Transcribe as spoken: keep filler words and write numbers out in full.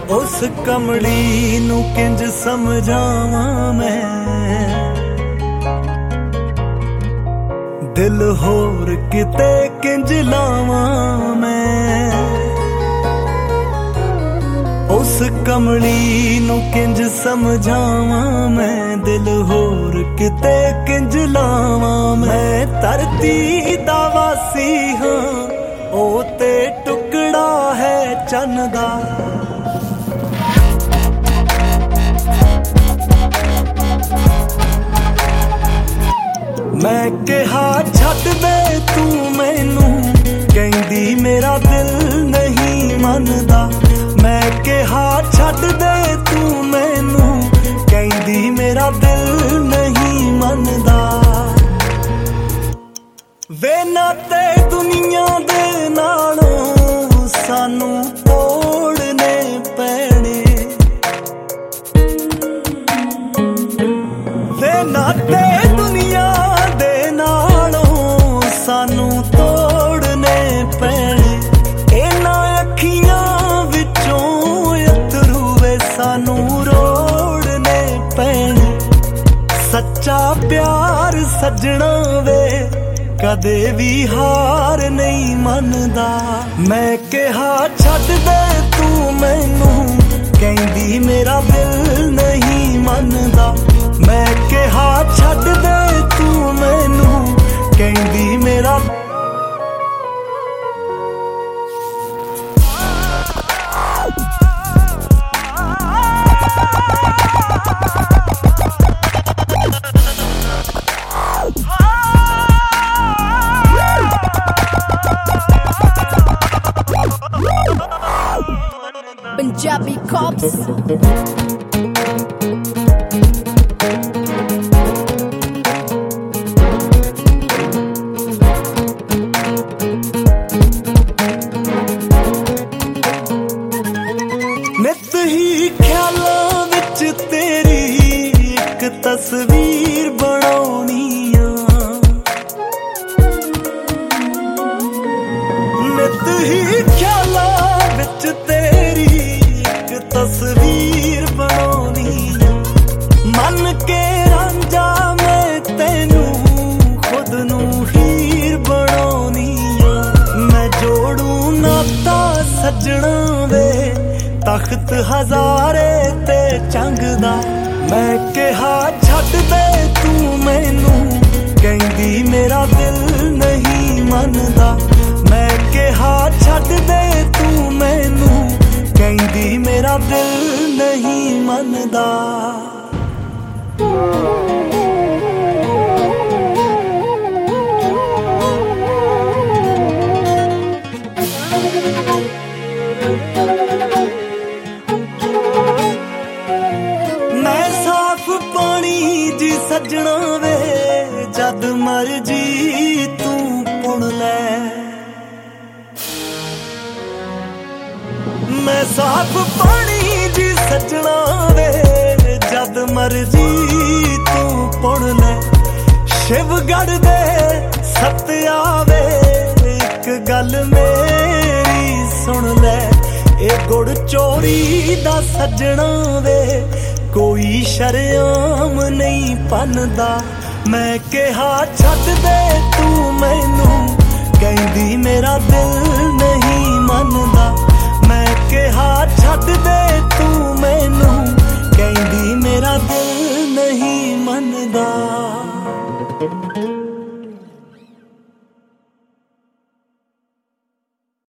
उस कमली नू किंज समझावां मैं, दिल होर किते किंज लावां मैं। उस कमली नू किंज समझावां मैं, दिल होर किते किंज लावां मैं। धरती दा वासी हां ओ ते टुकड़ा है चन दा, मैं कहा छड्ड दे तू मैनू, कहंदी मेरा दिल नहीं मनदा। मैं कहा छड्ड दे तू मैनू, कहंदी मेरा दिल नहीं मनदा। वे नाते दुनिया दे नालों सानू तोड़ने पैणे, वे नाते दुनिया दे नालों सानू तोड़ने पैणे। इन्हां अखियां विचों अथरू वे सानू रोड़ने पैणे। सच्चा प्यार सजना वे कदे भी हार नहीं मनदा। मैं कहा छड्ड दे तू मैनू, कहंदी मेरा दिल नहीं मनदा। मैं कहा छड्ड दे तू मैनू, कहंदी मेरा Punjabi Cops. नित ही ख्यालां विच तेरी एक तस्वीर बनाउणी आ, नित ही ख्यालां विच तेरी एक तस्वीर बनाउणी आ। मन के रांझा मैं तैनू खुद नू हीर बनाउणी आ। मैं जोड़ू नाता सजना वे तख्त हजारे ते चंगदा। मैं कहा छड्ड दे तू मैनू, कहंदी मेरा दिल नहीं मनदा। मैं कहा छड्ड दे तू मैनू, कहंदी मेरा दिल नहीं मनदा। सजना वे जद मर्जी तू पुण ले, मैं साफ पानी जी सजना वे जद मर्जी तू पुण ले। शिवगढ़ दे सत्या वे एक गल मेरी सुन ले, ए गुड़ चोरी दा सजना वे कोई शर्म नहीं पनदा। मैं कहा छड्ड दे तू मैनू, कहंदी मेरा दिल नहीं मनदा। मैं कहा छड्ड दे तू मैनू, कहंदी मेरा दिल नहीं मनदा।